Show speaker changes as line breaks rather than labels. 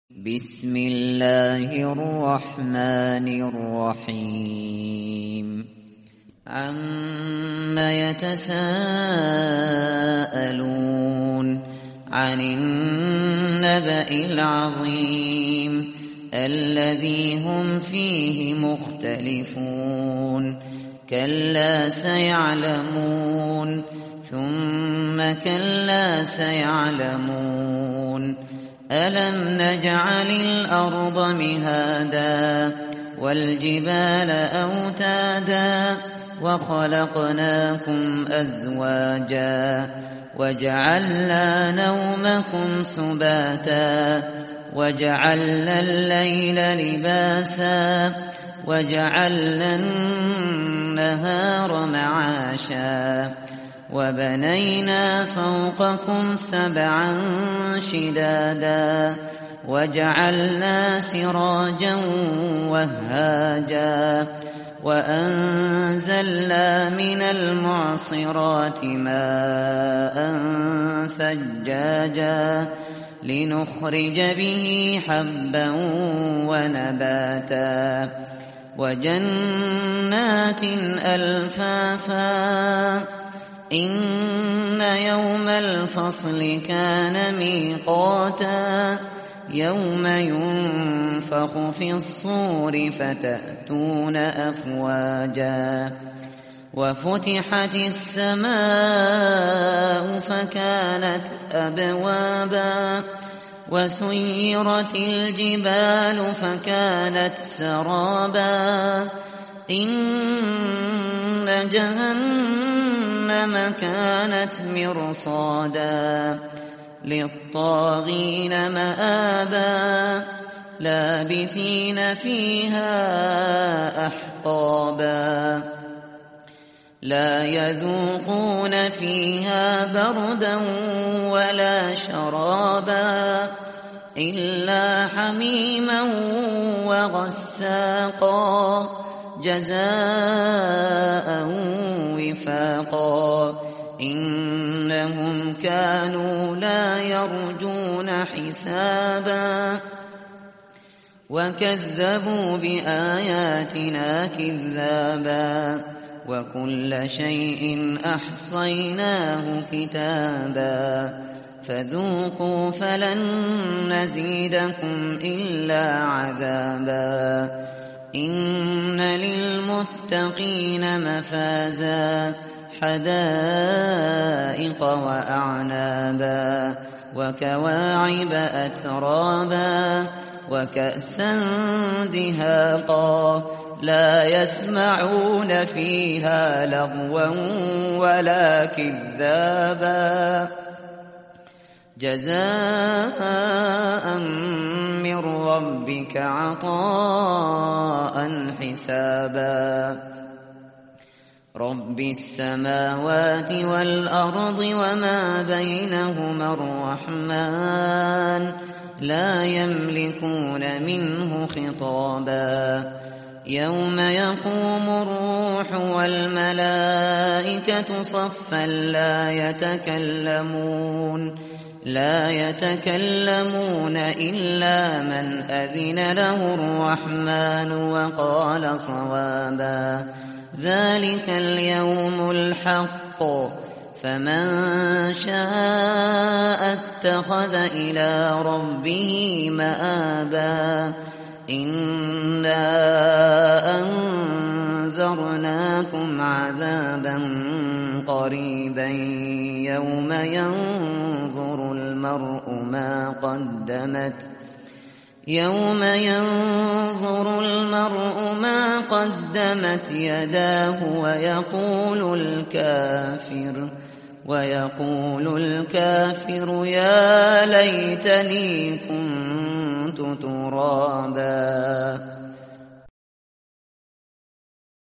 بسم الله الرحمن الرحيم عما يتساءلون عن النبأ العظيم الذي هم فيه مختلفون كلا سيعلمون ثم كلا سيعلمون ألم نجعل الأرض مهادا والجبال أوتادا وخلقناكم أزواجا وجعلنا نومكم سباتا وجعلنا الليل لباسا وجعلنا النهار معاشا وبنينا فوقكم سبعا شدادا وجعلنا سراجا وهاجا وأنزلنا من المعصرات ماء ثجاجا لنخرج به حبا ونباتا وجنات ألفافا إن يوم الفصل كان ميقاتا يوم ينفخ في الصور فتأتون أفواجا وفتحت السماء فكانت أبوابا وسيرت الجبال فكانت سرابا إن جهنم كانت مرصادا للطاغين مآبا لابثين فيها أحقابا لا يذوقون فيها بردا ولا شرابا إلا حميما وغساقا جزاء وفاقا إنهم كانوا لا يرجون حسابا وكذبوا بآياتنا كذابا وكل شيء أحصيناه كتابا فذوقوا فلن نزيدكم إلا عذابا إن للمتقين مفازا حدائق وأعنابا وكواعب أترابا وكأسا دهاقا لا يسمعون فيها لغوا ولا كذابا جزاء من ربك عطاء حسابا رب السماوات والأرض وما بينهما الرحمن لا يملكون منه خطابا يوم يقوم الروح والملائكة صفا لا يتكلمون إلا من أذن له الرحمن وقال صوابا ذلك اليوم الحق فمن شاء اتخذ إلى ربه مآبا إنا أنذرناكم عذابا قريبا يوم ينظر المرء ما قدمت يداه ويقول الكافر يا ليتني كنت ترابا